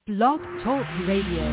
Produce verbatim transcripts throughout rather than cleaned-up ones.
Blog Talk Radio.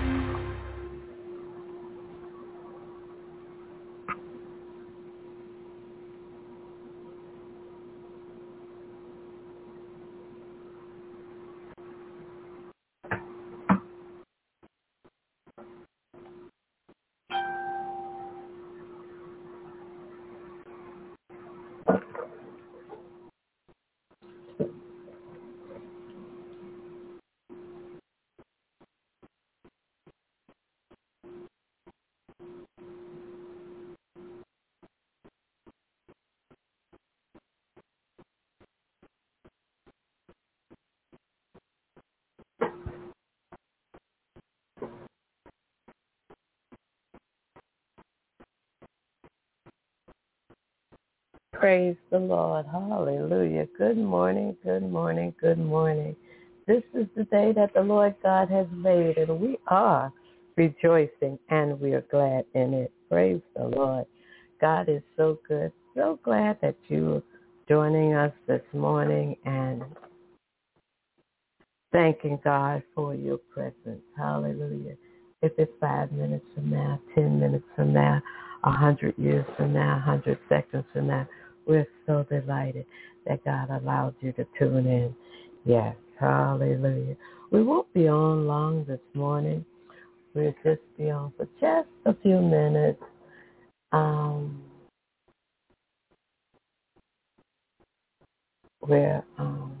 Praise the Lord. Hallelujah. Good morning, good morning, good morning. This is the day that the Lord God has made, and we are rejoicing, and we are glad in it. Praise the Lord. God is so good. So glad that you are joining us this morning and thanking God for your presence. Hallelujah. If it's five minutes from now, ten minutes from now, a hundred years from now, a hundred seconds from now, we're so delighted that God allowed you to tune in. Yes, hallelujah. We won't be on long this morning. We'll just be on for just a few minutes. Um, we're um,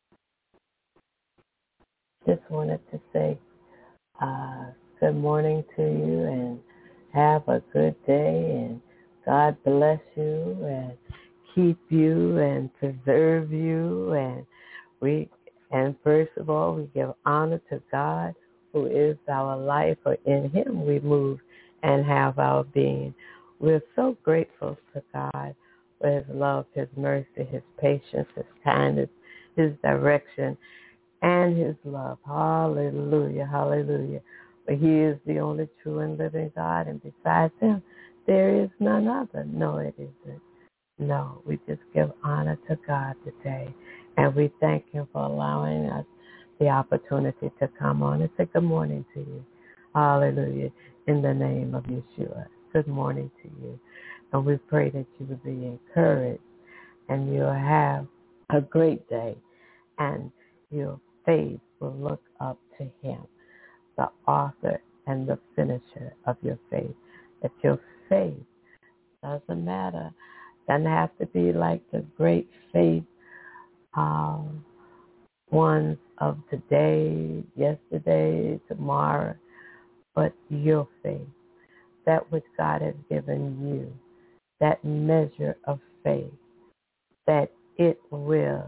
just wanted to say uh, good morning to you and have a good day, and God bless you and keep you and preserve you. And we and first of all, we give honor to God, who is our life, for in him we move and have our being. We're so grateful to God for his love, his mercy, his patience, his kindness, his direction, and his love. Hallelujah, hallelujah. But he is the only true and living God, and besides him, there is none other. No, it isn't. No, we just give honor to God today, and we thank him for allowing us the opportunity to come on and say good morning to you. Hallelujah, in the name of Yeshua. Good morning to you. And we pray that you will be encouraged, and you'll have a great day, and your faith will look up to him, the author and the finisher of your faith. That your faith doesn't matter. Doesn't have to be like the great faith um, ones of today, yesterday, tomorrow, but your faith, that which God has given you, that measure of faith, that it will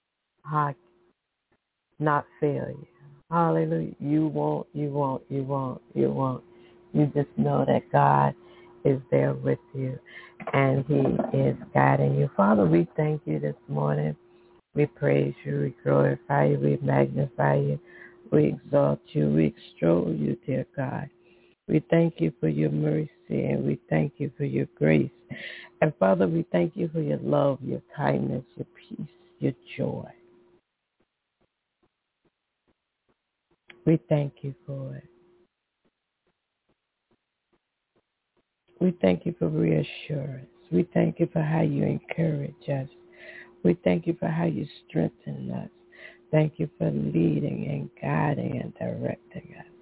not fail you. Hallelujah. You won't, you won't, you won't, you won't. You just know that God is there with you and he is guiding you. Father, we thank you this morning. We praise you, we glorify you, we magnify you, we exalt you, we extol you, dear God. We thank you for your mercy, and we thank you for your grace. And Father, we thank you for your love, your kindness, your peace, your joy. We thank you for it. We thank you for reassurance. We thank you for how you encourage us. We thank you for how you strengthen us. Thank you for leading and guiding and directing us.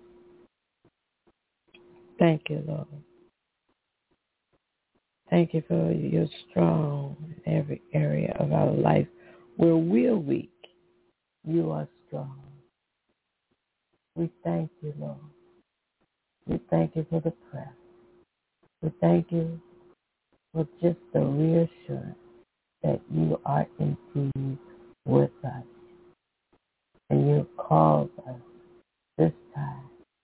Thank you, Lord. Thank you for you're strong in every area of our life. Where we're weak, you are strong. We thank you, Lord. We thank you for the prayer. We thank you for just the reassurance that you are indeed with us. And you called us this time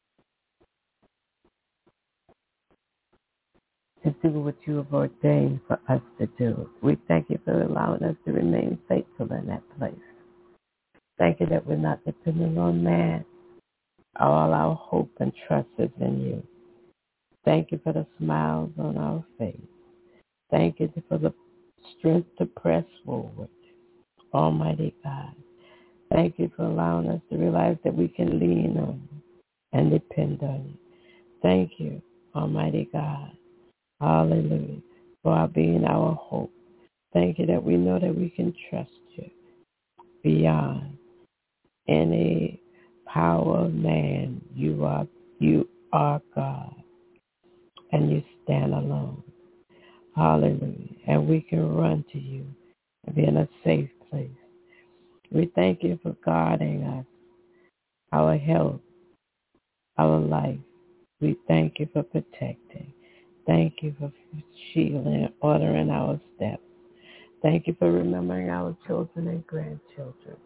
to do what you have ordained for us to do. We thank you for allowing us to remain faithful in that place. Thank you that we're not dependent on man. All our hope and trust is in you. Thank you for the smiles on our face. Thank you for the strength to press forward. Almighty God, Thank you for allowing us to realize that we can lean on you and depend on you. Thank you, Almighty God. Hallelujah. For our being our hope. Thank you that we know that we can trust you beyond any power of man. You are, you are God, and you stand alone. Hallelujah. And we can run to you and be in a safe place. We thank you for guarding us, our health, our life. We thank you for protecting. Thank you for shielding and ordering our steps. Thank you for remembering our children and grandchildren.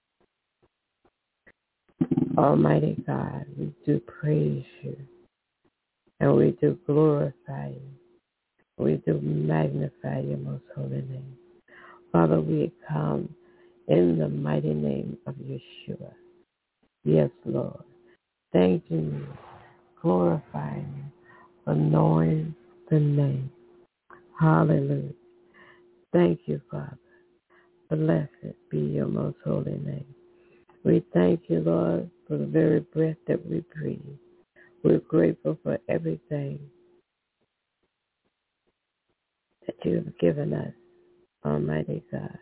Almighty God, we do praise you, and we do glorify you. We do magnify your most holy name. Father, we come in the mighty name of Yeshua. Yes, Lord. Thanking you, glorifying you for knowing the name. Hallelujah. Thank you, Father. Blessed be your most holy name. We thank you, Lord, for the very breath that we breathe. We're grateful for everything that you have given us, Almighty God.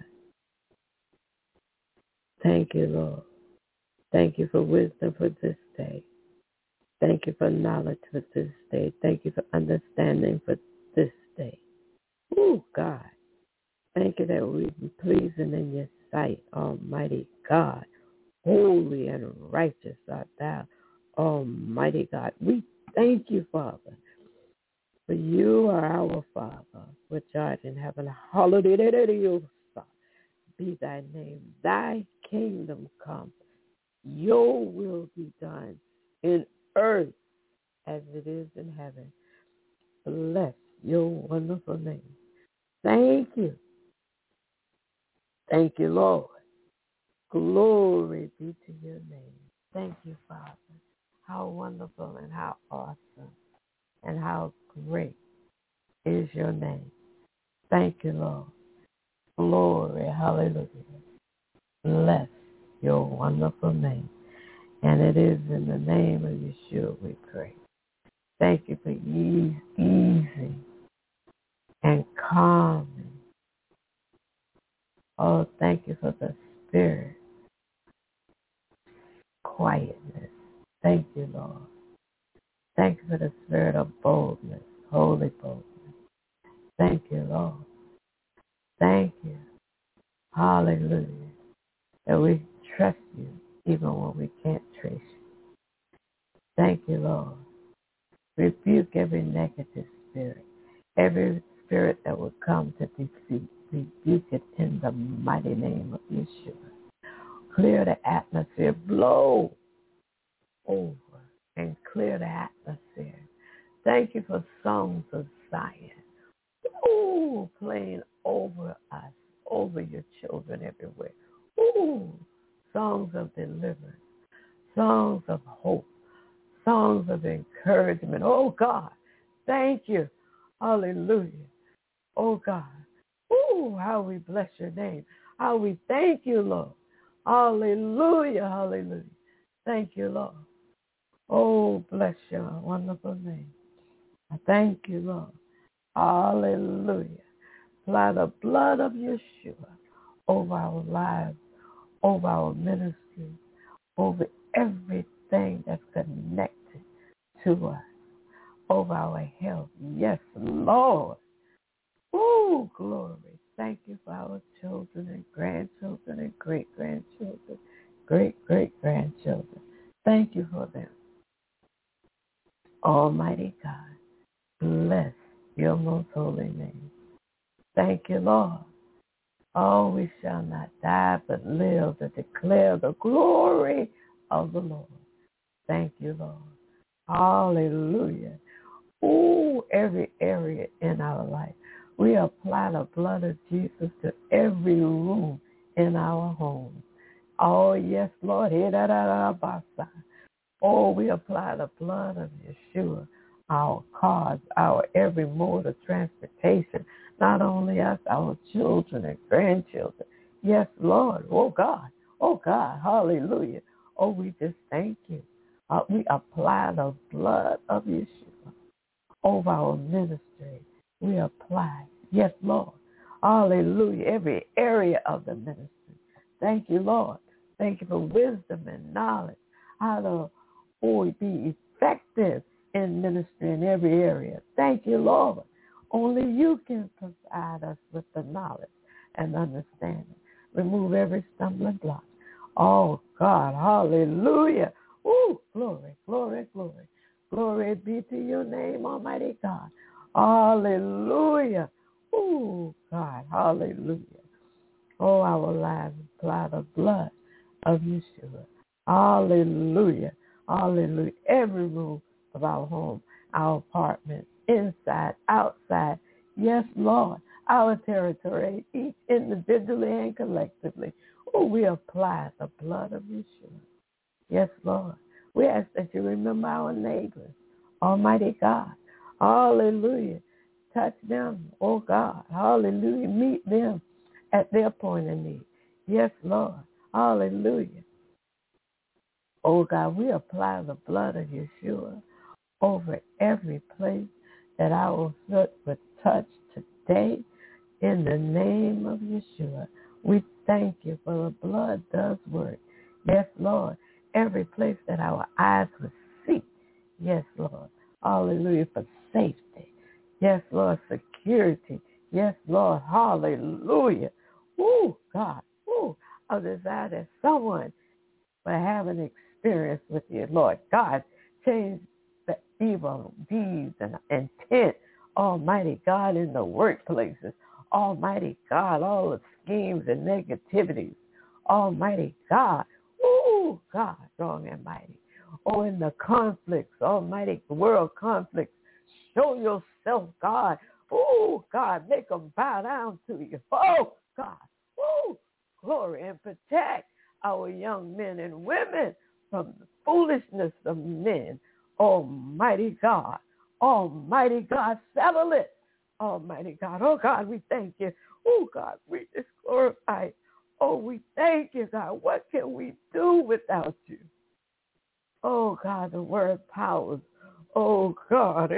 Thank you, Lord. Thank you for wisdom for this day. Thank you for knowledge for this day. Thank you for understanding for this day. Oh, God. Thank you that we be pleasing in your sight, Almighty God. Holy and righteous art thou, Almighty God. We thank you, Father, for you are our Father, which art in heaven. Hallowed be thy name. Thy kingdom come. Your will be done in earth as it is in heaven. Bless your wonderful name. Thank you. Thank you, Lord. Glory be to your name. Thank you, Father. How wonderful and how awesome and how great is your name. Thank you, Lord. Glory, hallelujah. Bless your wonderful name. And it is in the name of Yeshua we pray. Thank you for ease, easy and calming. Oh, thank you for the spirit. Quietness. Thank you, Lord. Thank you for the spirit of boldness, holy boldness. Thank you, Lord. Thank you. Hallelujah. That we trust you even when we can't trace you. Thank you, Lord. Rebuke every negative spirit, every spirit that will come to defeat. Rebuke it in the mighty name of Yeshua. Clear the atmosphere. Blow over and clear the atmosphere. Thank you for songs of Zion. Ooh, playing over us, over your children everywhere. Ooh, songs of deliverance, songs of hope, songs of encouragement. Oh, God, thank you. Hallelujah. Oh, God. Ooh, how we bless your name. How we thank you, Lord. Hallelujah, hallelujah. Thank you, Lord. Oh, bless your wonderful name. I thank you, Lord. Hallelujah. Apply the blood of Yeshua over our lives, over our ministry, over everything that's connected to us, over our health. Yes, Lord. Oh, glory. Thank you for our children and grandchildren and great-grandchildren, great-great-grandchildren. Thank you for them. Almighty God, bless your most holy name. Thank you, Lord. Oh, we shall not die but live to declare the glory of the Lord. Thank you, Lord. Hallelujah. Ooh, every area in our life. We apply the blood of Jesus to every room in our home. Oh, yes, Lord. Oh, we apply the blood of Yeshua, our cars, our every mode of transportation, not only us, our children and grandchildren. Yes, Lord. Oh, God. Oh, God, hallelujah. Oh, we just thank you. Uh, we apply the blood of Yeshua over our ministry. We apply. Yes, Lord. Hallelujah. Every area of the ministry. Thank you, Lord. Thank you for wisdom and knowledge. How to oh, be effective in ministry in every area. Thank you, Lord. Only you can provide us with the knowledge and understanding. Remove every stumbling block. Oh, God. Hallelujah. Ooh, glory, glory, glory. Glory be to your name, Almighty God. Hallelujah. Oh, God. Hallelujah. Oh, our lives apply the blood of Yeshua. Hallelujah. Hallelujah. Every room of our home, our apartment, inside, outside. Yes, Lord. Our territory, each individually and collectively. Oh, we apply the blood of Yeshua. Yes, Lord. We ask that you remember our neighbors. Almighty God. Hallelujah. Touch them, oh God. Hallelujah. Meet them at their point of need. Yes, Lord. Hallelujah. Oh God, we apply the blood of Yeshua over every place that our foot would touch today in the name of Yeshua. We thank you for the blood does work. Yes, Lord. Every place that our eyes would see. Yes, Lord. Hallelujah. For safety. Yes, Lord. Security. Yes, Lord. Hallelujah. Woo, God. Woo. I desire that someone will have an experience with you, Lord God. Change the evil deeds and intent, Almighty God, in the workplaces. Almighty God, all the schemes and negativities. Almighty God. Ooh, God, strong and mighty. Oh, in the conflicts, Almighty world conflicts. Show yourself, God. Oh, God, make them bow down to you. Oh, God. Oh, glory, and protect our young men and women from the foolishness of men. Almighty God. Almighty God, settle it. Almighty God. Oh, God, we thank you. Oh, God, we just glorify you. Oh, we thank you, God. What can we do without you? Oh, God, the word powers. Oh, God.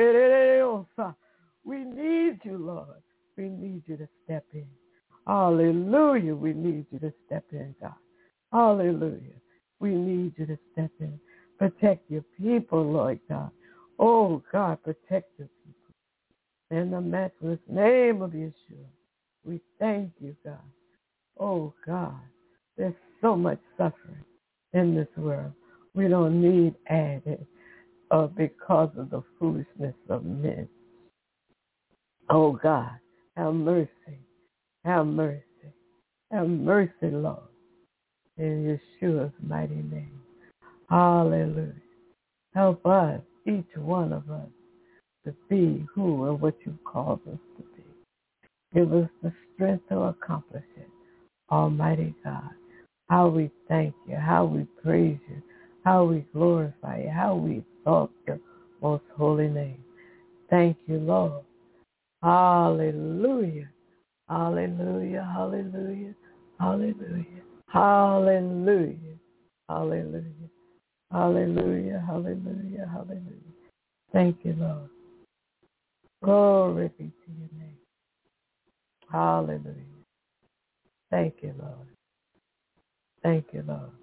We need you, Lord. We need you to step in. Hallelujah. We need you to step in, God. Hallelujah. We need you to step in. Protect your people, Lord God. Oh, God, protect your people. In the matchless name of Yeshua, we thank you, God. Oh, God, there's so much suffering in this world. We don't need added uh, because of the foolishness of men. Oh, God, have mercy. Have mercy. Have mercy, Lord, in Yeshua's mighty name. Hallelujah. Help us, each one of us, to be who and what you called us to be. Give us the strength to accomplish it. Almighty God, how we thank you, how we praise you, how we glorify you, how we exalt your most holy name. Thank you, Lord. Hallelujah. Hallelujah. Hallelujah. Hallelujah. Hallelujah. Hallelujah. Hallelujah. Hallelujah. Hallelujah. Thank you, Lord. Glory be to your name. Hallelujah. Thank you, Lord. Thank you, Lord.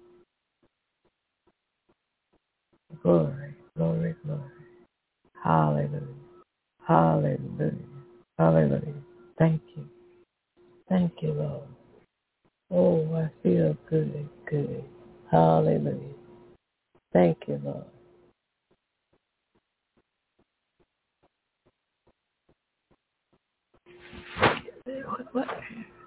Glory, glory, glory. Hallelujah. Hallelujah. Hallelujah. Thank you. Thank you, Lord. Oh, I feel good, good. Hallelujah. Thank you, Lord. What?